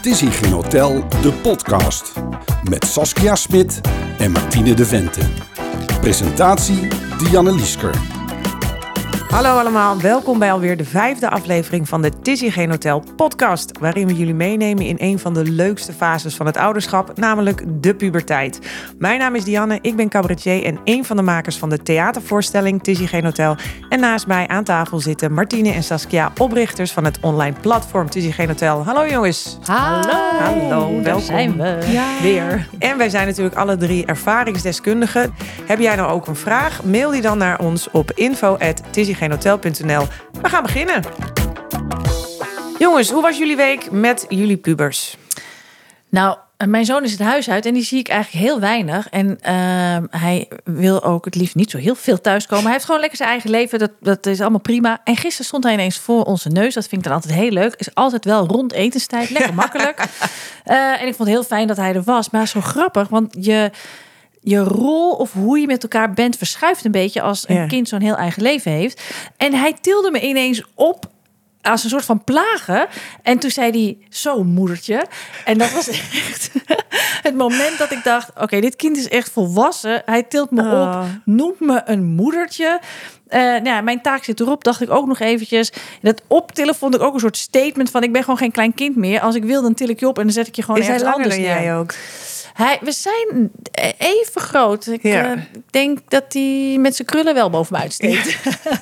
Het is hier geen hotel, de podcast. Met Saskia Smit en Martine de Vente. Presentatie Dianne Liesker. Hallo allemaal, welkom bij alweer de 5e aflevering van de Het is hier geen hotel podcast. Waarin we jullie meenemen in een van de leukste fases van het ouderschap, namelijk de puberteit. Mijn naam is Dianne, ik ben cabaretier en een van de makers van de theatervoorstelling Het is hier geen hotel. En naast mij aan tafel zitten Martine en Saskia, oprichters van het online platform Het is hier geen hotel. Hallo jongens. Hallo, welkom. Daar zijn we. Ja. Weer. En wij zijn natuurlijk alle drie ervaringsdeskundigen. Heb jij nou ook een vraag? Mail die dan naar ons op info@hetishiernhotel.nl. We gaan beginnen. Jongens, hoe was jullie week met jullie pubers? Nou, mijn zoon is het huis uit en die zie ik eigenlijk heel weinig. En hij wil ook het liefst niet zo heel veel thuiskomen. Hij heeft gewoon lekker zijn eigen leven. Dat is allemaal prima. En gisteren stond hij ineens voor onze neus. Dat vind ik dan altijd heel leuk. Is altijd wel rond etenstijd. Lekker makkelijk. En ik vond het heel fijn dat hij er was. Maar zo grappig, want je rol of hoe je met elkaar bent verschuift een beetje als een kind zo'n heel eigen leven heeft. En hij tilde me ineens op als een soort van plagen. En toen zei hij, zo moedertje. En dat was echt het moment dat ik dacht, oké, dit kind is echt volwassen. Hij tilt me op, noemt me een moedertje. Mijn taak zit erop, dacht ik ook nog eventjes. Dat optillen vond ik ook een soort statement van, ik ben gewoon geen klein kind meer. Als ik wil, dan til ik je op en dan zet ik je gewoon ergens anders neer. Jij ook? We zijn even groot. Ik denk dat hij met zijn krullen wel boven me uitsteekt.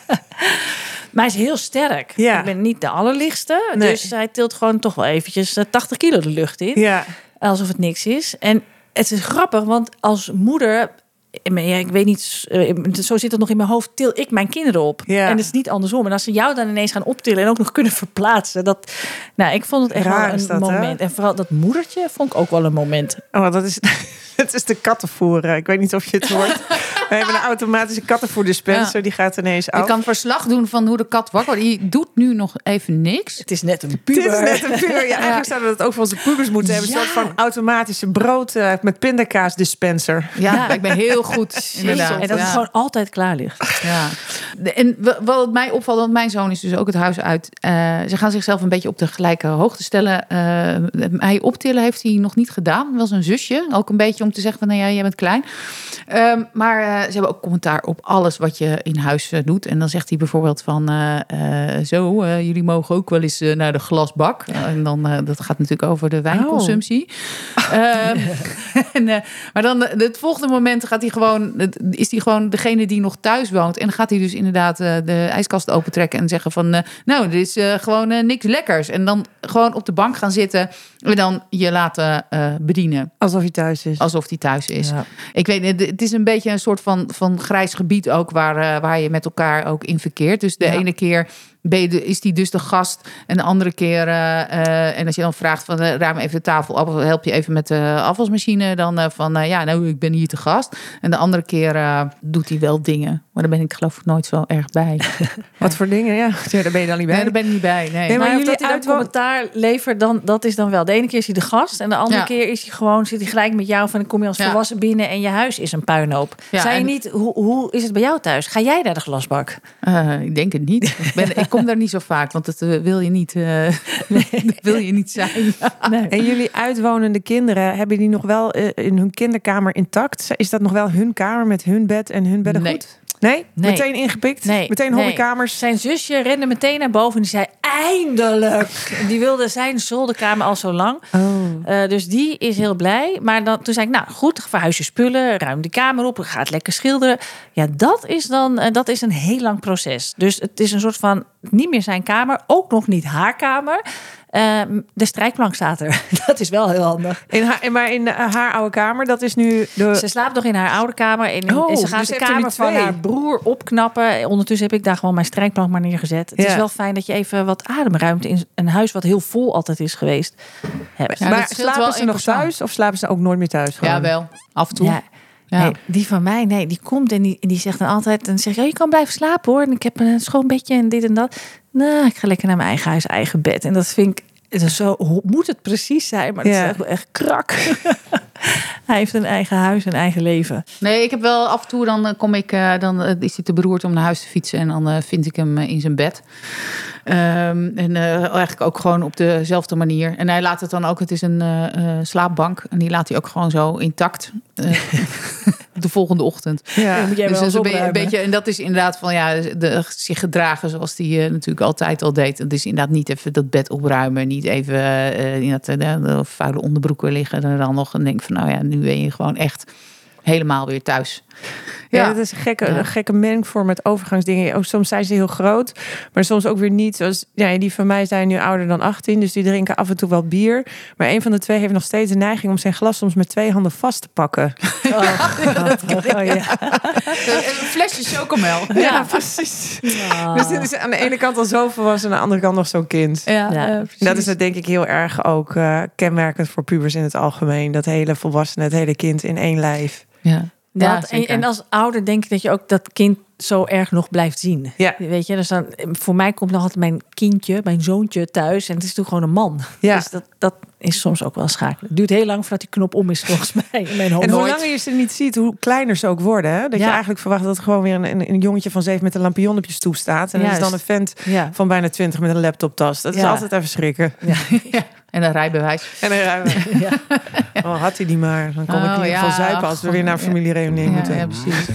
Maar hij is heel sterk. Ja. Ik ben niet de allerlichtste. Nee. Dus hij tilt gewoon toch wel eventjes 80 kilo de lucht in. Ja. Alsof het niks is. En het is grappig, want als moeder, ik weet niet, zo zit het nog in mijn hoofd, til ik mijn kinderen op. Ja. En het is niet andersom. En als ze jou dan ineens gaan optillen en ook nog kunnen verplaatsen. Ik vond het echt Raar wel is een dat, moment. Hè? En vooral dat moedertje vond ik ook wel een moment. Oh, dat is... Het is de kattenvoer. Ik weet niet of je het hoort. We hebben een automatische kattenvoerdispenser. Die gaat ineens af. Je kan verslag doen van hoe de kat wakker wordt. Die doet nu nog even niks. Het is net een puber. Dit is net een puber. Ja, eigenlijk zouden we dat ook voor onze pubers moeten hebben. Een soort van automatische brood met pindakaasdispenser. Ja, ik ben heel goed. Inderdaad. En dat het gewoon altijd klaar ligt. Ja. En wat mij opvalt, want mijn zoon is dus ook het huis uit. Ze gaan zichzelf een beetje op de gelijke hoogte stellen. Hij optillen heeft hij nog niet gedaan. Wel zijn zusje. Ook een beetje om te zeggen van, nou ja, jij bent klein. Maar ze hebben ook commentaar op alles wat je in huis doet. En dan zegt hij bijvoorbeeld van, jullie mogen ook wel eens naar de glasbak. En dan, dat gaat natuurlijk over de wijnconsumptie. Maar dan het volgende moment is hij gewoon degene die nog thuis woont. En dan gaat hij dus inderdaad de ijskast opentrekken en zeggen van, nou, dit is gewoon niks lekkers. En dan gewoon op de bank gaan zitten en dan je laten bedienen. Alsof hij thuis is. Alsof hij thuis is. Ja. Ik weet, het is een beetje een soort van grijs gebied ook waar je met elkaar ook in verkeert. Dus de ene keer is die dus de gast en de andere keer en als je dan vraagt van ruim even de tafel op, help je even met de afwasmachine, dan ik ben hier te gast. En de andere keer doet hij wel dingen, maar daar ben ik geloof ik nooit zo erg bij. Wat voor dingen? Ja, daar ben je dan niet bij. Nee, daar ben ik niet bij. Nee. Maar jullie dat hij dan commentaar levert, dat is dan wel. De ene keer is hij de gast en de andere keer is hij gewoon, zit hij gelijk met jou van, dan kom je als volwassen binnen en je huis is een puinhoop. Ja, Zei je niet, hoe is het bij jou thuis? Ga jij naar de glasbak? Ik denk het niet. Ik kom daar niet zo vaak, want dat wil je niet. Dat wil je niet zijn. Nee. En jullie uitwonende kinderen, hebben die nog wel in hun kinderkamer intact? Is dat nog wel hun kamer met hun bed en hun beddengoed? Nee? Meteen ingepikt? Nee. Meteen hobbykamers? Zijn zusje rende meteen naar boven en die zei, eindelijk! Die wilde zijn zolderkamer al zo lang. Oh. Dus die is heel blij. Maar toen zei ik, nou goed, verhuis je spullen, ruim de kamer op, ga het lekker schilderen. Ja, dat is een heel lang proces. Dus het is een soort van, niet meer zijn kamer, ook nog niet haar kamer. De strijkplank staat er. Dat is wel heel handig. Maar in haar oude kamer, dat is nu... Ze slaapt nog in haar oude kamer. En ze gaat dus de heeft er nu kamer van 2. haar broer opknappen. Ondertussen heb ik daar gewoon mijn strijkplank maar neergezet. Het is wel fijn dat je even wat ademruimte in een huis wat heel vol altijd is geweest hebt. Ja, maar dat scheelt slapen wel ze in nog persoon. thuis of slapen ze ook nooit meer thuis? Gewoon? Ja, wel. Af en toe. Ja. Ja. Nee, die van mij, die komt en die zegt dan altijd... Dan zeg je, je kan blijven slapen hoor. En ik heb een schoon bedje en dit en dat. Nou, ik ga lekker naar mijn eigen huis, eigen bed. En dat vind ik... Zo moet het precies zijn, maar het is echt krak. Hij heeft een eigen huis, een eigen leven. Nee, ik heb wel af en toe, dan is hij te beroerd om naar huis te fietsen. En dan vind ik hem in zijn bed. Eigenlijk ook gewoon op dezelfde manier. En hij laat het dan ook, het is een slaapbank. En die laat hij ook gewoon zo intact. De volgende ochtend. Ja. Moet jij Dus wel dat is eens een beetje, en dat is inderdaad van zich gedragen zoals die natuurlijk altijd al deed. Het is inderdaad niet even dat bed opruimen, niet even de vuile onderbroeken liggen en dan nog en denk van nu ben je gewoon echt helemaal weer thuis. Ja, dat is een gekke mengvorm met overgangsdingen. Ook soms zijn ze heel groot, maar soms ook weer niet. Zoals die van mij zijn nu ouder dan 18, dus die drinken af en toe wel bier. Maar een van de twee heeft nog steeds de neiging om zijn glas soms met 2 handen vast te pakken. Een flesje chocomel. Ja, precies. Dus dit is aan de ene kant al zo volwassen, aan de andere kant nog zo'n kind. Dat is denk ik heel erg ook kenmerkend voor pubers in het algemeen. Dat hele volwassene, het hele kind in één lijf. En als ouder denk ik dat je ook dat kind zo erg nog blijft zien. Ja. Weet je, dus dan, voor mij komt nog altijd mijn kindje, mijn zoontje thuis. En het is natuurlijk gewoon een man. Ja. Dus dat is soms ook wel schakelen. Het duurt heel lang voordat die knop om is, volgens mij. In mijn hoofd. En hoe langer je ze niet ziet, hoe kleiner ze ook worden. Hè? Dat je eigenlijk verwacht dat er gewoon weer een jongetje van 7 met een lampion op je stoep staat. En dat is dan een vent van bijna 20 met een laptoptas. Dat is altijd even schrikken. Ja. En een rijbewijs. Oh, had hij die maar. Dan kon ik in ieder geval zuipen als we weer naar een familiereunie moeten. Ja, precies.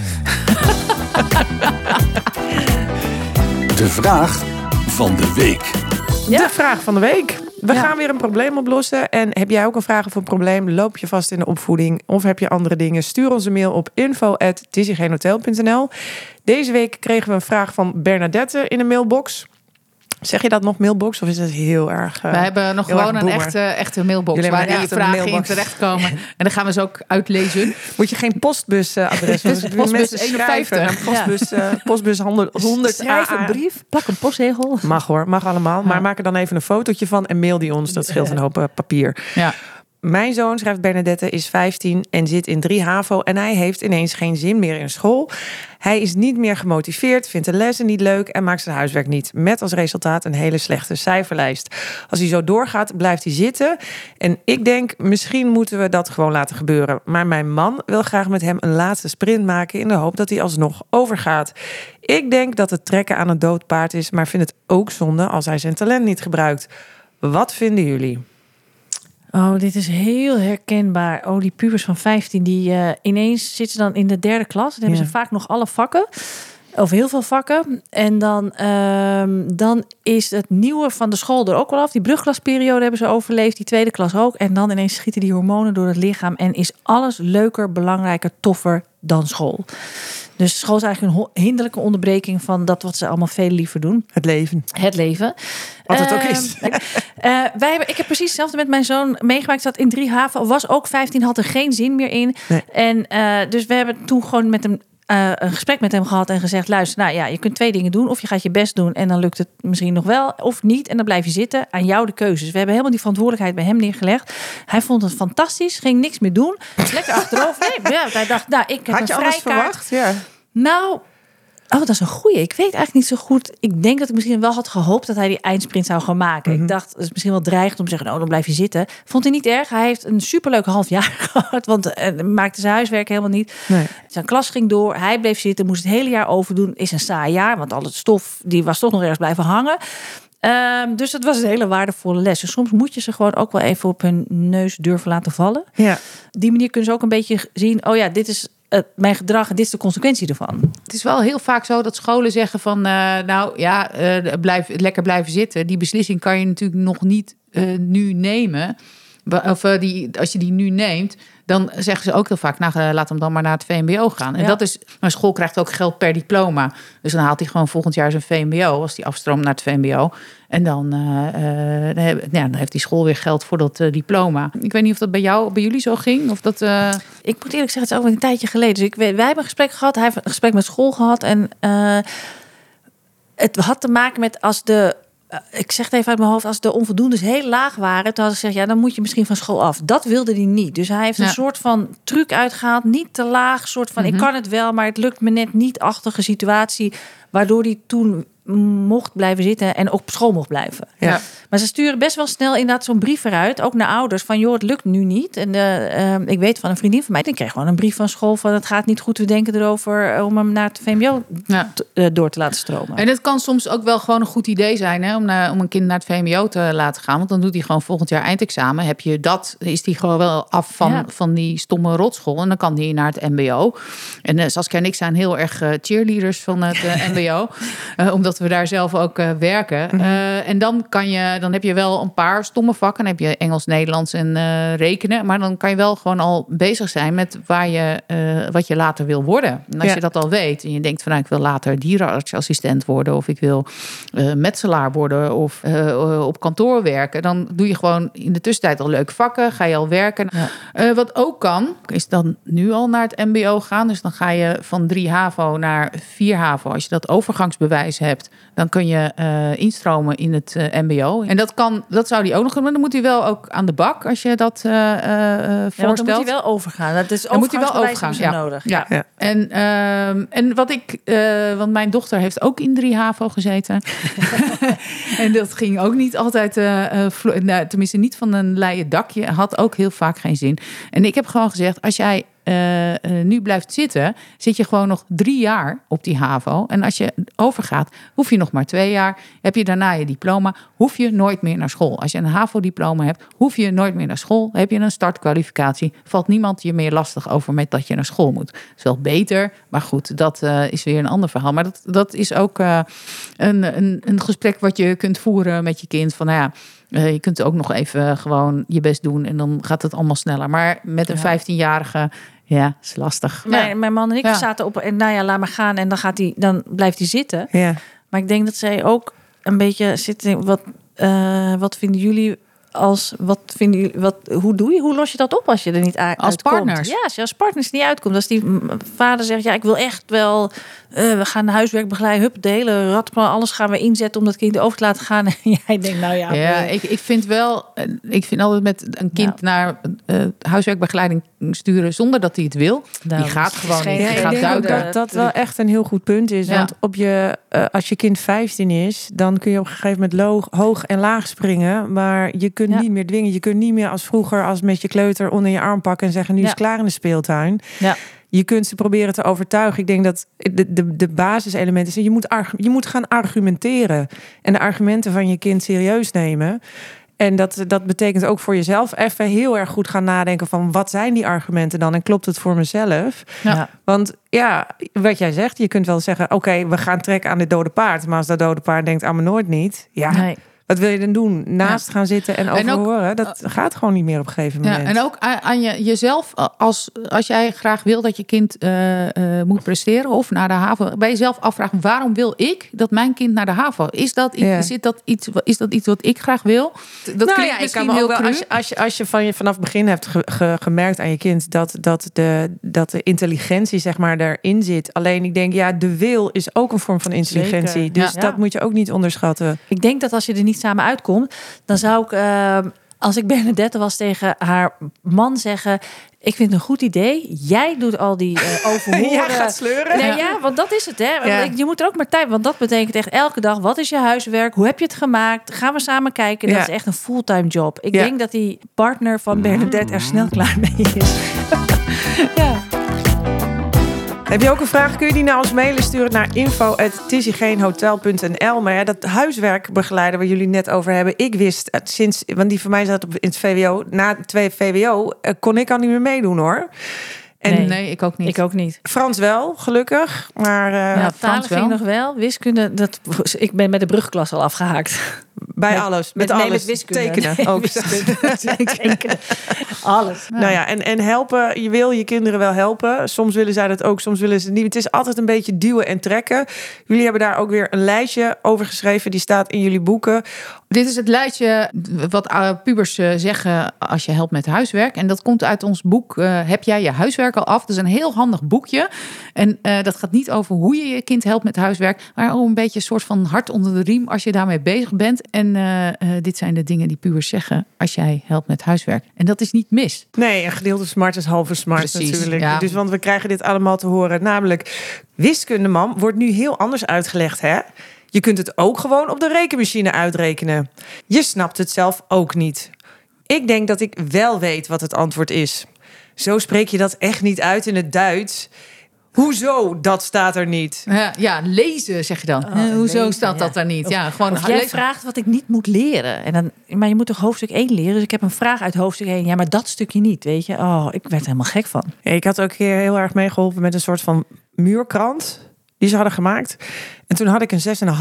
De vraag van de week. De vraag van de week. We gaan weer een probleem oplossen. En heb jij ook een vraag of een probleem? Loop je vast in de opvoeding? Of heb je andere dingen? Stuur ons een mail op info@tizzygeenhotel.nl. Deze week kregen we een vraag van Bernadette in de mailbox. Zeg je dat nog, mailbox? Of is het heel erg... We hebben nog gewoon een echte mailbox waar die vragen in terechtkomen. En dan gaan we ze ook uitlezen. Moet je geen postbusadres? Postbus 51. Postbus 100. Schrijf een brief, plak een postzegel. Mag hoor, mag allemaal. Maar maak er dan even een fotootje van en mail die ons. Dat scheelt een hoop papier. Ja. Mijn zoon, schrijft Bernadette, is 15 en zit in 3 HAVO. En hij heeft ineens geen zin meer in school. Hij is niet meer gemotiveerd, vindt de lessen niet leuk en maakt zijn huiswerk niet. Met als resultaat een hele slechte cijferlijst. Als hij zo doorgaat, blijft hij zitten. En ik denk, misschien moeten we dat gewoon laten gebeuren. Maar mijn man wil graag met hem een laatste sprint maken in de hoop dat hij alsnog overgaat. Ik denk dat het trekken aan een dood paard is, maar vind het ook zonde als hij zijn talent niet gebruikt. Wat vinden jullie? Oh, dit is heel herkenbaar. Oh, die pubers van 15, die ineens zitten dan in de 3e klas. Dan hebben ze vaak nog alle vakken. Of heel veel vakken. En dan is het nieuwe van de school er ook wel af. Die brugklasperiode hebben ze overleefd. Die 2e klas ook. En dan ineens schieten die hormonen door het lichaam. En is alles leuker, belangrijker, toffer dan school. Dus school is eigenlijk een hinderlijke onderbreking van dat wat ze allemaal veel liever doen. Het leven. Wat het ook is. Ik heb precies hetzelfde met mijn zoon meegemaakt. Dat in 3 HAVO was ook 15, had er geen zin meer in. Nee. En dus we hebben toen gewoon met hem een gesprek met hem gehad en gezegd, luister, je kunt 2 dingen doen. Of je gaat je best doen en dan lukt het misschien nog wel. Of niet en dan blijf je zitten. Aan jou de keuzes. We hebben helemaal die verantwoordelijkheid bij hem neergelegd. Hij vond het fantastisch. Ging niks meer doen. Lekker achterover. Hij dacht, ik heb had je alles verwacht? Ja. Nou, dat is een goeie. Ik weet eigenlijk niet zo goed. Ik denk dat ik misschien wel had gehoopt dat hij die eindsprint zou gaan maken. Ik dacht, het is misschien wel dreigend om te zeggen, dan blijf je zitten. Vond hij niet erg. Hij heeft een superleuk half jaar gehad, want maakte zijn huiswerk helemaal niet. Nee. Zijn klas ging door. Hij bleef zitten, moest het hele jaar overdoen. Is een saai jaar, want al het stof die was toch nog ergens blijven hangen. Dus het was een hele waardevolle les. Dus soms moet je ze gewoon ook wel even op hun neus durven laten vallen. Ja. Op die manier kunnen ze ook een beetje zien, dit is mijn gedrag en dit is de consequentie ervan. Het is wel heel vaak zo dat scholen zeggen van lekker blijven zitten. Die beslissing kan je natuurlijk nog niet nu nemen. Of als je die nu neemt, dan zeggen ze ook heel vaak, laat hem dan maar naar het VMBO gaan. En dat is, maar school krijgt ook geld per diploma. Dus dan haalt hij gewoon volgend jaar zijn VMBO, als hij afstroomt naar het VMBO. En dan heeft die school weer geld voor dat diploma. Ik weet niet of dat bij jullie zo ging. Of dat, Ik moet eerlijk zeggen, het is ook een tijdje geleden. Dus wij hebben een gesprek gehad. Hij heeft een gesprek met school gehad. En het had te maken met als ik zeg het even uit mijn hoofd, als de onvoldoendes heel laag waren, toen had ze gezegd, dan moet je misschien van school af. Dat wilde hij niet. Dus hij heeft een soort van truc uitgehaald, niet te laag, soort van ik kan het wel, maar het lukt me net niet-achtige situatie, waardoor hij toen mocht blijven zitten en op school mocht blijven. Ja. Maar ze sturen best wel snel inderdaad zo'n brief eruit, ook naar ouders, van joh, het lukt nu niet. En ik weet van een vriendin van mij, die kreeg gewoon een brief van school van het gaat niet goed, we denken erover om hem naar het VMBO door te laten stromen. En het kan soms ook wel gewoon een goed idee zijn, hè, om een kind naar het VMBO te laten gaan. Want dan doet hij gewoon volgend jaar eindexamen. Is hij gewoon wel af van die stomme rotschool. En dan kan hij naar het MBO. En Saskia en ik zijn heel erg cheerleaders van het MBO. Omdat we daar zelf ook werken. En dan heb je wel een paar stomme vakken. Dan heb je Engels, Nederlands en rekenen. Maar dan kan je wel gewoon al bezig zijn met wat je later wil worden. En als je dat al weet en je denkt van ik wil later dierenartsassistent worden, of ik wil metselaar worden of op kantoor werken, dan doe je gewoon in de tussentijd al leuke vakken, ga je al werken. Ja. Wat ook kan, is dan nu al naar het MBO gaan. Dus dan ga je van 3 HAVO naar 4 HAVO. Als je dat overgangsbewijs hebt, dan kun je instromen in het MBO. En dat zou die ook nog doen, maar dan moet hij wel ook aan de bak als je dat voorstelt. Dan moet hij wel overgaan. Dat is overgangsbewijs nodig. Ja. En want mijn dochter heeft ook in 3 HAVO gezeten. En dat ging ook niet altijd, tenminste niet van een leien dakje. Had ook heel vaak geen zin. En ik heb gewoon gezegd, als jij nu blijft zitten, zit je gewoon nog 3 jaar op die HAVO. En als je overgaat, hoef je nog maar 2 jaar. Heb je daarna je diploma, hoef je nooit meer naar school. Als je een HAVO-diploma hebt, hoef je nooit meer naar school. Heb je een startkwalificatie, valt niemand je meer lastig over met dat je naar school moet. Dat is wel beter, maar goed, dat is weer een ander verhaal. Maar dat is ook een gesprek wat je kunt voeren met je kind. Van je kunt ook nog even gewoon je best doen en dan gaat het allemaal sneller. Maar met een 15-jarige, is lastig. Mijn man en ik zaten op en laat maar gaan en dan blijft hij zitten. Ja. Maar ik denk dat zij ook een beetje zitten. Wat vinden jullie hoe los je dat op als je er niet uitkomt? Als partners? Ja, als je als partners niet uitkomt. Als die vader zegt, ik wil echt wel, we gaan de huiswerk begeleiden, de hele ratplan, alles gaan we inzetten om dat kind over te laten gaan. En jij denkt, ik vind altijd met een kind naar huiswerkbegeleiding sturen zonder dat hij het wil. Die gaat gewoon niet. Ik denk dat wel echt een heel goed punt is. Want als je kind 15 is, dan kun je op een gegeven moment hoog en laag springen. Maar je kunt niet meer dwingen. Je kunt niet meer als vroeger als met je kleuter onder je arm pakken en zeggen, nu is het klaar in de speeltuin. Ja. Je kunt ze proberen te overtuigen. Ik denk dat de basiselement is, je moet gaan argumenteren. En de argumenten van je kind serieus nemen. En dat betekent ook voor jezelf even heel erg goed gaan nadenken van wat zijn die argumenten dan en klopt het voor mezelf? Ja. Want wat jij zegt, je kunt wel zeggen, oké, we gaan trekken aan dit dode paard. Maar als dat dode paard denkt, me nooit niet. Ja. Nee. Wat wil je dan doen? Naast gaan zitten en overhoren? Dat gaat gewoon niet meer op een gegeven moment. En ook aan jezelf, als jij graag wil dat je kind moet presteren of naar de HAVO, bij jezelf afvragen, waarom wil ik dat mijn kind naar de HAVO? Is dat iets wat ik graag wil? Dat klinkt misschien heel cru. Als je vanaf het begin hebt gemerkt aan je kind dat de intelligentie zeg maar erin zit. Alleen ik denk, de wil is ook een vorm van intelligentie. Zeker. Dus dat moet je ook niet onderschatten. Ik denk dat als je er niet samen uitkomt, dan zou ik, als ik Bernadette was, tegen haar man zeggen, ik vind het een goed idee. Jij doet al die overhoren. Jij gaat sleuren. Nee, want dat is het. Hè. Ja. Je moet er ook maar tijd, want dat betekent echt elke dag, wat is je huiswerk? Hoe heb je het gemaakt? Gaan we samen kijken? Dat is echt een fulltime job. Ik denk dat die partner van Bernadette er snel klaar mee is. Heb je ook een vraag? Kun je die naar ons mailen? Stuur het naar info@tizygeenhotel.nl. Maar dat huiswerkbegeleider waar jullie net over hebben. Ik wist want die van mij zat in het VWO. Na 2 VWO kon ik al niet meer meedoen hoor. Nee, ik ook niet. Ik ook niet. Frans wel, gelukkig. Maar Frans ging nog wel. Wiskunde, ik ben met de brugklas al afgehaakt. Bij alles. Met alles. Met wiskunde. Tekenen ook. Tekenen. Alles. Ja. Nou ja, en helpen. Je wil je kinderen wel helpen. Soms willen zij dat ook, soms willen ze het niet. Het is altijd een beetje duwen en trekken. Jullie hebben daar ook weer een lijstje over geschreven. Die staat in jullie boeken. Dit is het lijstje wat pubers zeggen als je helpt met huiswerk. En dat komt uit ons boek Heb jij je huiswerk al af? Dat is een heel handig boekje. En dat gaat niet over hoe je je kind helpt met huiswerk, maar ook een beetje een soort van hart onder de riem als je daarmee bezig bent. En dit zijn de dingen die pubers zeggen als jij helpt met huiswerk. En dat is niet mis. Nee, een gedeelte smart is halve smart. Precies, natuurlijk. Ja. Dus want we krijgen dit allemaal te horen. Namelijk, wiskunde, mam, wordt nu heel anders uitgelegd, hè? Je kunt het ook gewoon op de rekenmachine uitrekenen. Je snapt het zelf ook niet. Ik denk dat ik wel weet wat het antwoord is. Zo spreek je dat echt niet uit in het Duits. Hoezo, dat staat er niet? Ja, lezen zeg je dan. Hoezo lezen, staat dat er niet? Ja, gewoon Of jij lezen. vraagt wat ik niet moet leren. En dan, maar je moet toch hoofdstuk 1 leren? Dus ik heb een vraag uit hoofdstuk 1. Ja, maar dat stukje niet, weet je. Oh, ik werd er helemaal gek van. Ja, ik had ook een keer heel erg meegeholpen met een soort van muurkrant die ze hadden gemaakt. En toen had ik een 6,5.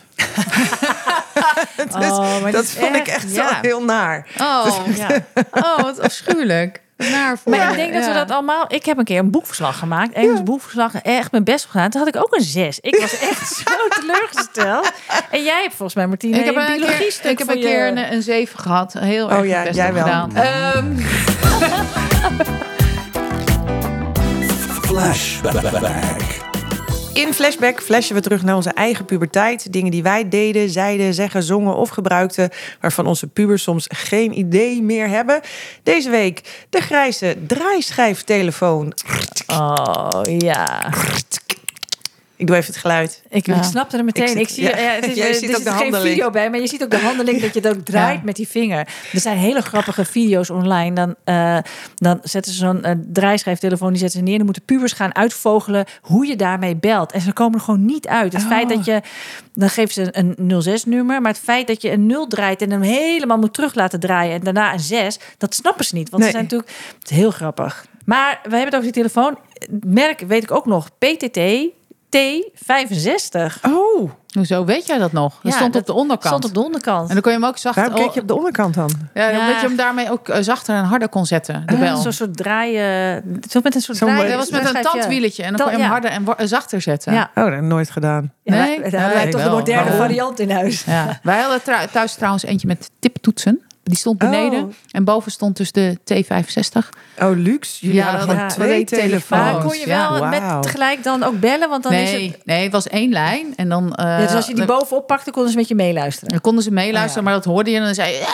Maar Dat vond ik echt zo heel naar. Wat afschuwelijk. Maar ik denk dat we dat allemaal... Ik heb een keer een boekverslag gemaakt. Engels boekverslag. Echt mijn best gedaan. Toen had ik ook een 6. Ik was echt zo teleurgesteld. En jij hebt volgens mij, Martine, Ik heb een biologie stuk ik heb een keer een 7 gehad. Heel erg ja, best jij wel. gedaan. Flashback. In Flashback flashen we terug naar onze eigen puberteit. Dingen die wij deden, zeiden, zeggen, zongen of gebruikten, waarvan onze pubers soms geen idee meer hebben. Deze week de grijze draaischijftelefoon. Oh, ja. Ik doe even het geluid. Ik snapte er meteen. Ik zie, het is, Jij ziet er ook de is geen handeling. video bij, maar je ziet ook de handeling dat je het ook draait met die vinger. Er zijn hele grappige video's online. Dan zetten ze zo'n draaischijftelefoon, die zetten ze neer. Dan moeten pubers gaan uitvogelen hoe je daarmee belt. En ze komen er gewoon niet uit. Het feit dat je, dan geven ze een 06-nummer, maar het feit dat je een 0 draait en hem helemaal moet terug laten draaien en daarna een 6, dat snappen ze niet. Want ze zijn natuurlijk, het is heel grappig. Maar we hebben het over die telefoon. Merk weet ik ook nog, PTT T65. Oh, Hoezo weet jij dat nog? Dat stond op de onderkant. Stond op de onderkant. En dan kon je hem ook zacht... waarom keek je op de onderkant dan? Ja, omdat je hem daarmee ook zachter en harder kon zetten, de bel. Zo'n soort draaien. Zo met een soort Zo'n- draaien. Dat was met een tandwieletje en dan kon je hem harder en zachter zetten. Ja. Oh, dat heb ik nooit gedaan. Ja, Nee? daar hadden wij Nee, toch de wel. moderne Oh. variant in huis. Ja. Wij hadden thuis trouwens eentje met tiptoetsen. Die stond beneden. Oh. En boven stond dus de T65. Oh, luxe. Jullie hadden gewoon ja, 2 telefoons. Maar kon je wel Ja, met wauw. tegelijk dan ook bellen? Want dan is het... Nee, het was 1 lijn. En dan, Ja, dus als je die bovenop pakte, konden ze met je meeluisteren. dan konden ze meeluisteren, maar dat hoorde je. En dan zei je...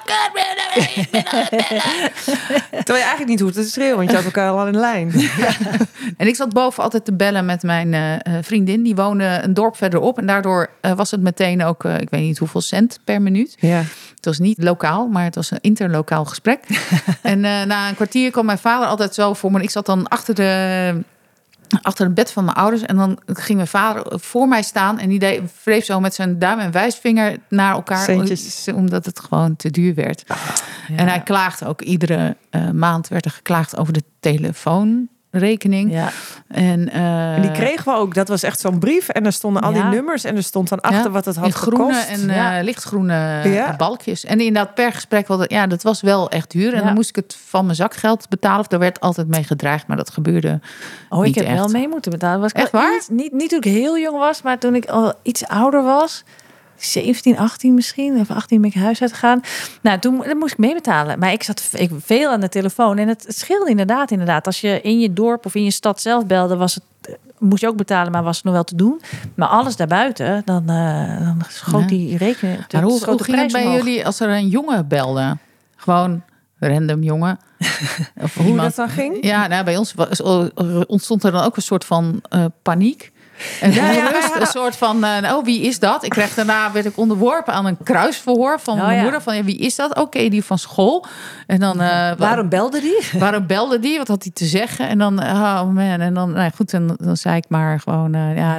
Terwijl je eigenlijk niet hoeft te schreeuwen, want je had elkaar al in lijn. En ik zat boven altijd te bellen met mijn vriendin. Die woonde een dorp verderop. En daardoor was het meteen ook, ik weet niet hoeveel cent per minuut. Ja. Het was niet lokaal, maar het was een interlokaal gesprek. En na een kwartier kwam mijn vader altijd zo voor me. Ik zat dan achter het bed van mijn ouders. En dan ging mijn vader voor mij staan. En die wreef zo met zijn duim en wijsvinger naar elkaar. Centjes. Omdat het gewoon te duur werd. En hij klaagde ook. Iedere maand werd er geklaagd over de telefoonrekening. Ja. En En die kregen we ook. Dat was echt zo'n brief. En daar stonden al die Ja. nummers. En er stond dan achter wat het had in groene gekost. en lichtgroene Ja. balkjes. En inderdaad per gesprek, dat was wel echt duur. En Ja. dan moest ik het van mijn zakgeld betalen. Of daar werd altijd mee gedreigd, maar dat gebeurde Oh, ik niet heb echt. wel mee moeten betalen. Was ik Echt wel waar? Niet toen ik heel jong was, maar toen ik al iets ouder was. 17, 18 misschien. Of 18 ben ik huis uitgegaan. Nou, toen moest ik meebetalen. Maar ik zat veel aan de telefoon. En het scheelde inderdaad. Als je in je dorp of in je stad zelf belde, moest je ook betalen, maar was het nog wel te doen. Maar alles daarbuiten, dan schoot die rekening. Maar hoe schoot de ging het prijs bij omhoog. jullie als er een jongen belde? Gewoon random jongen. Of Hoe dat dan ging? Ja, nou, bij ons ontstond er dan ook een soort van paniek. En onrust, een soort van, wie is dat? Daarna werd ik onderworpen aan een kruisverhoor van mijn moeder. Van, wie is dat? Oké, die van school. En dan, Waarom belde die? waarom belde die? Wat had hij te zeggen? En dan, oh man. En dan, goed, en dan zei ik maar gewoon,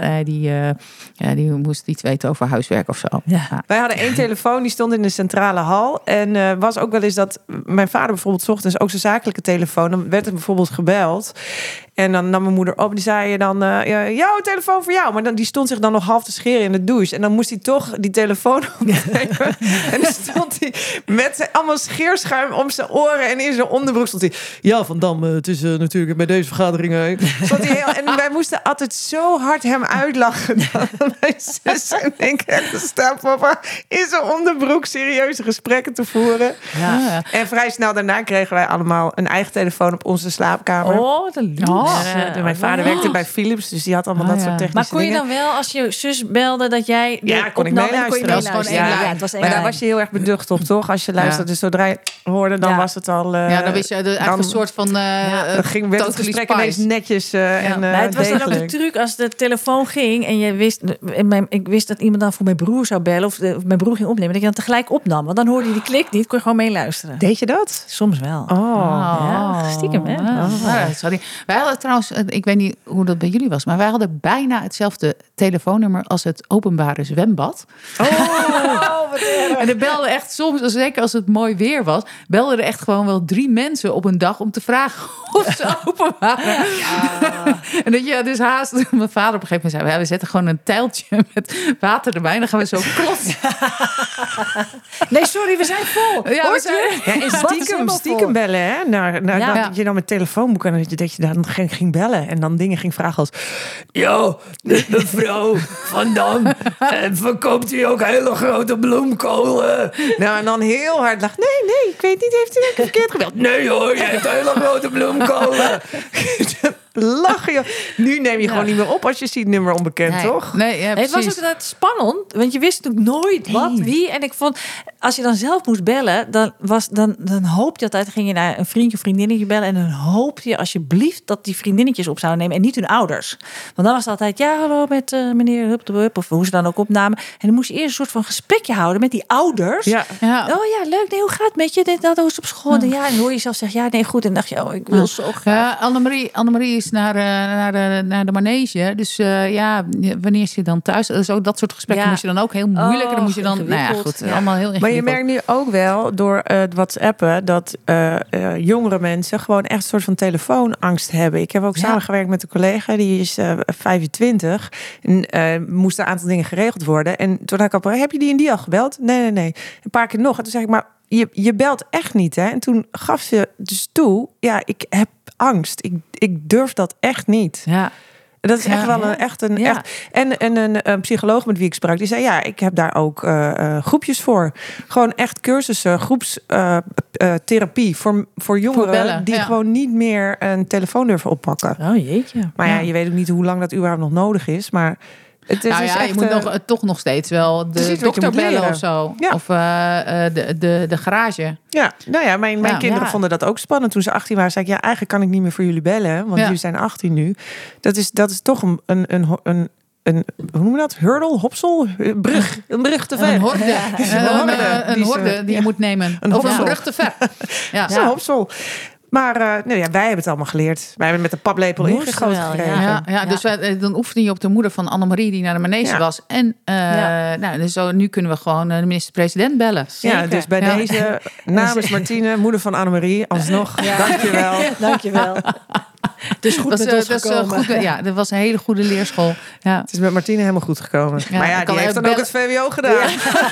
die moest iets weten over huiswerk of zo. Ja. Wij hadden 1 telefoon, die stond in de centrale hal. En was ook wel eens dat mijn vader bijvoorbeeld 's ochtends ook zijn zakelijke telefoon. Dan werd er bijvoorbeeld gebeld. En dan nam mijn moeder op. Die zei dan, jouw telefoon voor jou. Maar dan, die stond zich dan nog half te scheren in de douche. En dan moest hij toch die telefoon opnemen. En dan stond hij met allemaal scheerschuim om zijn oren. En in zijn onderbroek stond hij... Ja, Van Dam, het is natuurlijk bij deze vergadering... En wij moesten altijd zo hard hem uitlachen. Dan mijn zus en ik echt staan papa in zijn onderbroek serieuze gesprekken te voeren. Ja. En vrij snel daarna kregen wij allemaal een eigen telefoon op onze slaapkamer. Oh, wat een lief. Oh. Mijn vader werkte bij Philips, dus die had allemaal dat soort technische Maar kon je dingen. dan wel, als je zus belde, dat jij... Ja, kon ik meeluisteren. Dat was gewoon één lijn. Het was maar daar was je heel erg beducht op, toch? Als je luisterde, dus zodra je hoorde, dan was het al... dan wist je eigenlijk een soort van... werd het gesprek ineens netjes het was dan ook de truc als de telefoon ging en je wist... Ik wist dat iemand dan voor mijn broer zou bellen of mijn broer ging opnemen, dat je dan tegelijk opnam. Want dan hoorde je die klik niet, kon je gewoon meeluisteren. Deed je dat? Soms wel. Ja, stiekem, hè? Sorry. Wij hadden trouwens, ik weet niet hoe dat bij jullie was, maar wij hadden bijna hetzelfde telefoonnummer als het openbare zwembad. En er belden echt soms, zeker als het mooi weer was, belden er echt gewoon wel 3 mensen op een dag om te vragen of ze open waren. En dat je dus haast, mijn vader op een gegeven moment zei, we zetten gewoon een tijltje met water erbij en dan gaan we zo klotsen. Nee, sorry, we zijn vol. Ja, we zijn... en stiekem bellen, hè? Dat je dan met telefoonboek en dat je dan ging bellen en dan dingen ging vragen als... Yo, mevrouw Van Dam, verkoopt u ook hele grote bloemkolen? Nou, en dan heel hard lacht. Nee, ik weet niet, heeft u dat verkeerd gebeld? Nee hoor, jij hebt hele grote bloemkolen. Lachen, joh. Nu neem je gewoon niet meer op als je ziet nummer onbekend, toch? Nee, ja, het was ook dat spannend, want je wist natuurlijk nooit wat, wie. En ik vond, als je dan zelf moest bellen, dan hoop je altijd, ging je naar een vriendje of vriendinnetje bellen en dan hoop je alsjeblieft dat die vriendinnetjes op zouden nemen en niet hun ouders. Want dan was het altijd, ja, hallo met meneer Hup, of hoe ze dan ook opnamen. En dan moest je eerst een soort van gesprekje houden met die ouders. Ja. Oh ja, leuk. Nee, hoe gaat het met je? Dit, dat, hoe is het op school? En ja, en hoor je zelf zeggen, ja, nee, goed. En dan dacht je, ik wil zo graag. Annemarie is naar de manege. Dus wanneer is je dan thuis? Dus ook dat soort gesprekken moest je dan ook heel moeilijk. En dan moest je dan, allemaal heel ingewikkeld. Maar je merkt nu ook wel door het WhatsAppen dat jongere mensen gewoon echt een soort van telefoonangst hebben. Ik heb ook samengewerkt met een collega, die is 25. En moest een aantal dingen geregeld worden. En toen had ik al, heb je die en die al gebeld? Nee. Een paar keer nog. En toen zeg ik, maar je belt echt niet, hè? En toen gaf ze dus toe, ja, ik heb angst. Ik durf dat echt niet. Ja. Dat is echt wel echt. En een psycholoog met wie ik sprak, die zei, ja, ik heb daar ook groepjes voor. Gewoon echt cursussen, groepstherapie voor jongeren die gewoon niet meer een telefoon durven oppakken. Oh jeetje. Maar ja, je weet ook niet hoe lang dat überhaupt nog nodig is, maar... Het is echt, je moet toch nog steeds wel de dokter bellen of zo. Ja. Of de garage. Ja, nou ja, mijn kinderen vonden dat ook spannend. Toen ze 18 waren, zei ik, eigenlijk kan ik niet meer voor jullie bellen. Want jullie zijn 18 nu. Dat is toch een hoe noem je dat? Hurdle, hopsel, brug. Een brug te ver. Een horde. Een horde die je moet nemen. Of een brug te ver. Ja, zo'n hopsel. Maar wij hebben het allemaal geleerd. Wij hebben met de paplepel ingegoten gekregen. Dus dan oefende je op de moeder van Annemarie die naar de manege was. En dus nu kunnen we gewoon de minister-president bellen. Zeker. Ja, dus bij deze namens Martine, moeder van Annemarie, alsnog. Dankjewel. Dankjewel. Het is goed met ons gekomen. Dat was een hele goede leerschool. Ja. Het is met Martine helemaal goed gekomen. Ja, maar die heeft dan ook het VWO gedaan.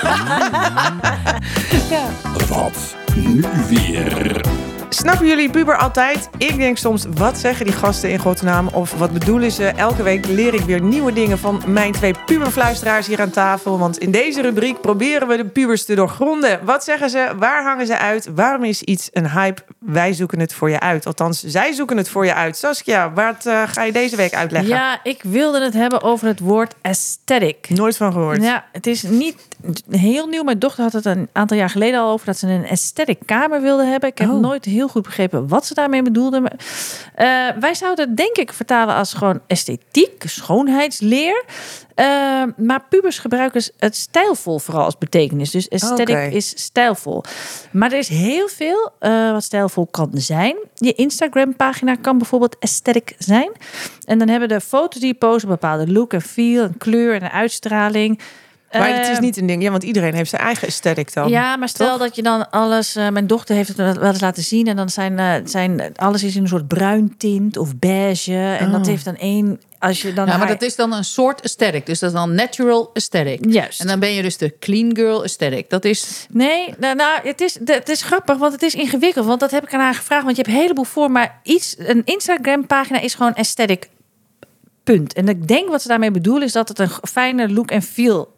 Wat nu weer? Snappen jullie puber altijd? Ik denk soms, wat zeggen die gasten in godsnaam? Of wat bedoelen ze? Elke week leer ik weer nieuwe dingen van mijn 2 puberfluisteraars hier aan tafel. Want in deze rubriek proberen we de pubers te doorgronden. Wat zeggen ze? Waar hangen ze uit? Waarom is iets een hype? Wij zoeken het voor je uit. Althans, zij zoeken het voor je uit. Saskia, wat ga je deze week uitleggen? Ja, ik wilde het hebben over het woord aesthetic. Nooit van gehoord. Ja, het is niet heel nieuw. Mijn dochter had het een aantal jaar geleden al over dat ze een aesthetic kamer wilde hebben. Ik heb nooit heel goed begrepen wat ze daarmee bedoelden. Wij zouden het denk ik vertalen als gewoon esthetiek, schoonheidsleer. Maar pubers gebruiken het stijlvol vooral als betekenis. Dus aesthetic is stijlvol. Maar er is heel veel wat stijlvol kan zijn. Je Instagram-pagina kan bijvoorbeeld aesthetic zijn. En dan hebben de foto's die je post een bepaalde look en feel, een kleur en een uitstraling. Maar het is niet een ding, want iedereen heeft zijn eigen aesthetic dan. Ja, maar stel dat je dan alles... mijn dochter heeft het wel eens laten zien en dan zijn alles is in een soort bruin tint of beige. En dat heeft dan één... Als je dan maar dat is dan een soort aesthetic. Dus dat is dan natural aesthetic. Juist. En dan ben je dus de clean girl aesthetic. Dat is... Nee, het is grappig, want het is ingewikkeld. Want dat heb ik aan haar gevraagd. Want je hebt een heleboel voor, maar een Instagram-pagina is gewoon aesthetic. Punt. En ik denk wat ze daarmee bedoelen is dat het een fijne look en feel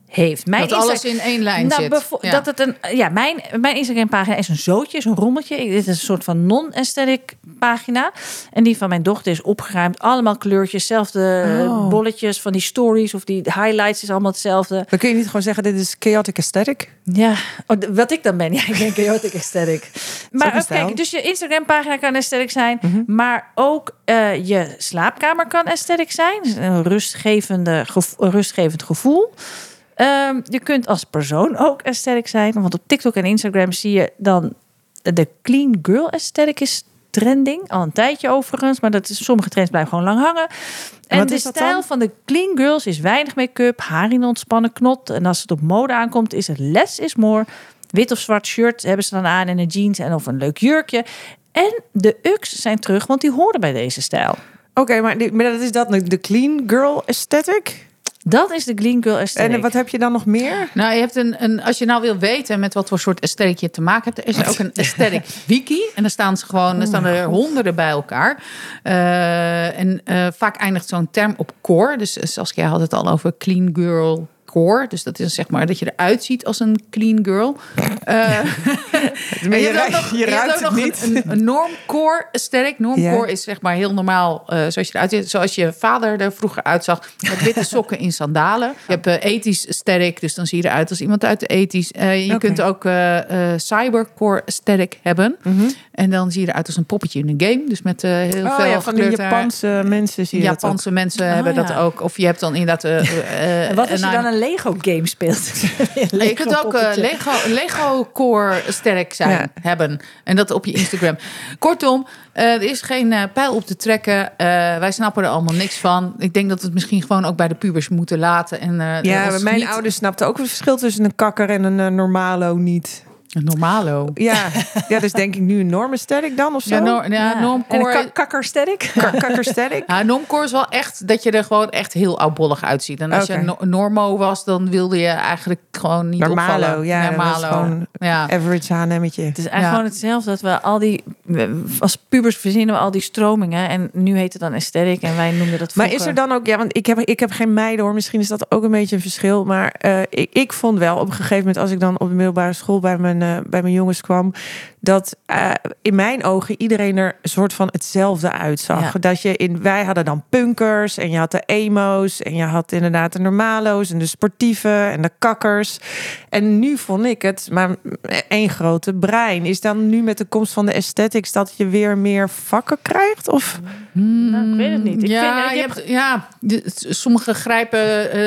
heeft. Dat alles in één lijn zit. Dat het mijn Instagram-pagina is een zootje, is een rommeltje. Dit is een soort van non-aesthetic pagina. En die van mijn dochter is opgeruimd. Allemaal kleurtjes, zelfde bolletjes van die stories of die highlights is allemaal hetzelfde. Dan kun je niet gewoon zeggen, dit is chaotic aesthetic? Ja, wat ik dan ben. Ja, ik ben chaotic aesthetic. Maar kijk, dus je Instagram-pagina kan aesthetic zijn, maar ook je slaapkamer kan aesthetic zijn. Een rustgevend gevoel. Je kunt als persoon ook aesthetic zijn. Want op TikTok en Instagram zie je dan de clean girl aesthetic is trending. Al een tijdje overigens, maar sommige trends blijven gewoon lang hangen. En de stijl van de clean girls is weinig make-up, haar in ontspannen knot. En als het op mode aankomt, is het less is more. Wit of zwart shirt hebben ze dan aan en een jeans en of een leuk jurkje. En de Ux zijn terug, want die horen bij deze stijl. Oké, maar dat is dat de clean girl aesthetic? Dat is de clean girl aesthetic. En wat heb je dan nog meer? Nou, je hebt als je nou wil weten met wat voor soort aesthetic je te maken hebt, is er ook een aesthetic wiki. En dan staan er honderden bij elkaar. Vaak eindigt zo'n term op core. Dus Saskia had het al over clean girl core. Dus dat is zeg maar dat je eruit ziet als een clean girl. Je ruikt het niet. Een normcore aesthetic. Normcore is zeg maar heel normaal zoals je eruit ziet. Zoals je vader er vroeger uitzag. Met witte sokken in sandalen. Je hebt ethisch aesthetic. Dus dan zie je eruit als iemand uit de ethisch. Je kunt ook cybercore aesthetic hebben. Mm-hmm. En dan zie je eruit als een poppetje in een game. Dus met heel veel van de Japanse mensen zie je Japanse mensen hebben dat ook. Of je hebt dan inderdaad... wat als je dan een Lego game speelt? Je kunt ook Lego core sterk zijn hebben. En dat op je Instagram. Kortom, er is geen pijl op te trekken. Wij snappen er allemaal niks van. Ik denk dat we het misschien gewoon ook bij de pubers moeten laten. En, mijn ouders snapten ook het verschil tussen een kakker en een normalo niet. Een normalo. Ja, dus denk ik nu een normaesthetic dan of zo. Normcore. En kakkersterk. Kakkersterk. Ja, normcore is wel echt dat je er gewoon echt heel oudbollig uitziet. En als je normo was, dan wilde je eigenlijk gewoon niet opvallen. Normalo. Average H&M'tje. Het is eigenlijk gewoon hetzelfde dat we al die als pubers verzinnen we al die stromingen en nu heet het dan aesthetic en wij noemden dat vroeger. Maar is er dan ook, want ik heb geen meiden hoor, misschien is dat ook een beetje een verschil, maar ik vond wel op een gegeven moment als ik dan op de middelbare school bij mijn jongens kwam, dat in mijn ogen iedereen er een soort van hetzelfde uitzag. Ja. Dat wij hadden dan punkers en je had de emo's en je had inderdaad de normalo's en de sportieve en de kakkers. En nu vond ik het maar één grote brein. Is dan nu met de komst van de aesthetics dat je weer meer vakken krijgt? Of? Nou, ik weet het niet. Sommige grijpen,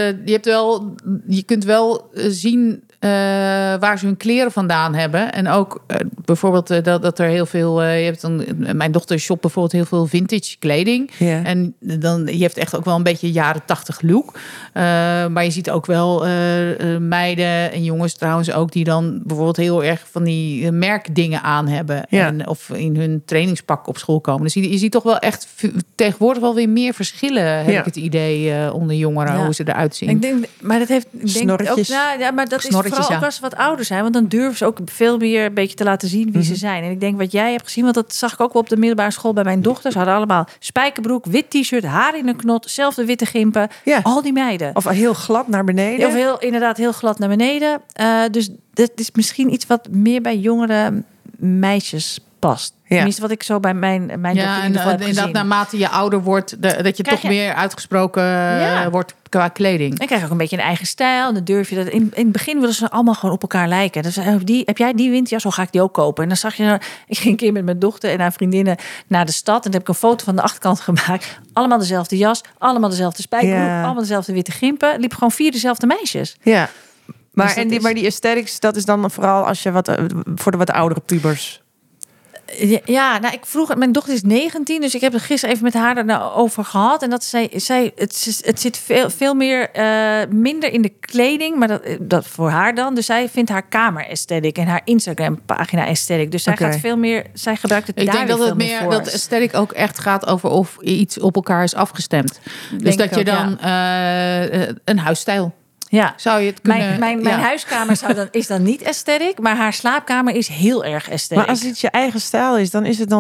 je kunt wel zien waar ze hun kleren vandaan hebben. En ook bijvoorbeeld dat er heel veel... je hebt dan, mijn dochter shopt bijvoorbeeld heel veel vintage kleding. Yeah. En dan je hebt echt ook wel een beetje jaren 80 look. Maar je ziet ook wel meiden en jongens trouwens ook... die dan bijvoorbeeld heel erg van die merkdingen aan hebben. Yeah. Of in hun trainingspak op school komen. Dus je ziet toch wel echt tegenwoordig wel weer meer verschillen... heb ik het idee onder jongeren, hoe ze eruit zien. Ik denk, maar dat heeft... Snorretjes. Maar dat is vooral ook als ze wat ouder zijn. Want dan durven ze ook veel meer een beetje te laten zien wie ze zijn. En ik denk wat jij hebt gezien, want dat zag ik ook wel op de middelbare school bij mijn dochter. Ze hadden allemaal spijkerbroek, wit t-shirt, haar in een knot, zelfde witte gimpen. Ja. Al die meiden. Of heel glad naar beneden. Of inderdaad heel glad naar beneden. Dus dat is misschien iets wat meer bij jongere meisjes past. Tenminste, wat ik zo bij mijn dochter in ieder geval heb gezien. Naarmate je ouder wordt, dat je toch meer uitgesproken wordt qua kleding. En krijg je ook een beetje een eigen stijl. En dan durf je dat. In het begin wilden ze allemaal gewoon op elkaar lijken. Dus heb jij die windjas? Zo ga ik die ook kopen. En dan zag je, ik ging een keer met mijn dochter en haar vriendinnen naar de stad. En dan heb ik een foto van de achterkant gemaakt. Allemaal dezelfde jas, allemaal dezelfde spijkerbroek, allemaal dezelfde witte gimpen. Liep gewoon 4 dezelfde meisjes. Ja. Maar, dus maar die aesthetics, dat is dan vooral als je voor de wat oudere pubers. Ja, nou, ik vroeg, mijn dochter is 19, dus ik heb het gisteren even met haar erover gehad. En dat zij het zit veel meer, minder in de kleding, maar dat voor haar dan. Dus zij vindt haar kamer aesthetic en haar Instagram pagina aesthetic. Dus zij gaat veel meer, zij gebruikt het daar weer veel meer voor. Ik denk dat dat aesthetic ook echt gaat over of iets op elkaar is afgestemd. Dus dat je dan een huisstijl. Ja, zou je het kunnen... Mijn huiskamer is dan niet aesthetic, maar haar slaapkamer is heel erg aesthetic. Maar als het je eigen stijl is, dan is het dan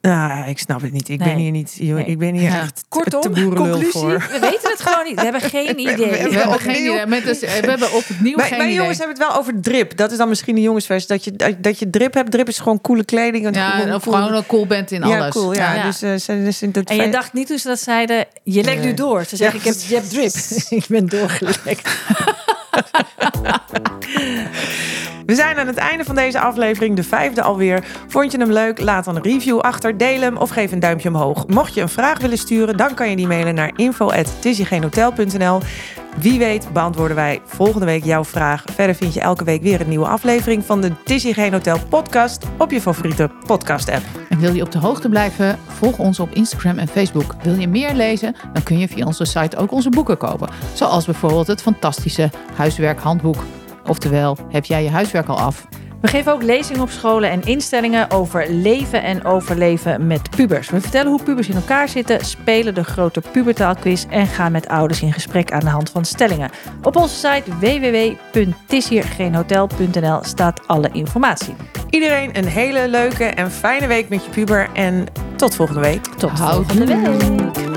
Nou, ik snap het niet. Ik ben hier niet. Nee. Ik ben hier echt Kortom, te boerenlul conclusie, voor. we weten het gewoon niet. We hebben geen idee. We hebben geen idee. We hebben opnieuw geen Mijn idee. jongens hebben het wel over drip. Dat is dan misschien de jongensversie. Dat je drip hebt. Drip is gewoon coole kleding. Of gewoon een cool bent in alles. Ja, cool. Ja. Ja. Dus dat En je dacht niet toen ze dat zeiden, je lekt nu door. Ze zeggen, je hebt drip. Ik ben doorgelekt. We zijn aan het einde van deze aflevering, de 5e alweer. Vond je hem leuk? Laat dan een review achter, deel hem of geef een duimpje omhoog. Mocht je een vraag willen sturen, dan kan je die mailen naar info@tisjegeenhotel.nl. Wie weet beantwoorden wij volgende week jouw vraag. Verder vind je elke week weer een nieuwe aflevering van de Tissie Geen Hotel podcast op je favoriete podcast app. En wil je op de hoogte blijven? Volg ons op Instagram en Facebook. Wil je meer lezen? Dan kun je via onze site ook onze boeken kopen. Zoals bijvoorbeeld het fantastische huiswerkhandboek. Oftewel, heb jij je huiswerk al af? We geven ook lezingen op scholen en instellingen over leven en overleven met pubers. We vertellen hoe pubers in elkaar zitten, spelen de grote pubertaalquiz en gaan met ouders in gesprek aan de hand van stellingen. Op onze site www.tishiergeenhotel.nl staat alle informatie. Iedereen een hele leuke en fijne week met je puber en tot volgende week. Tot volgende week.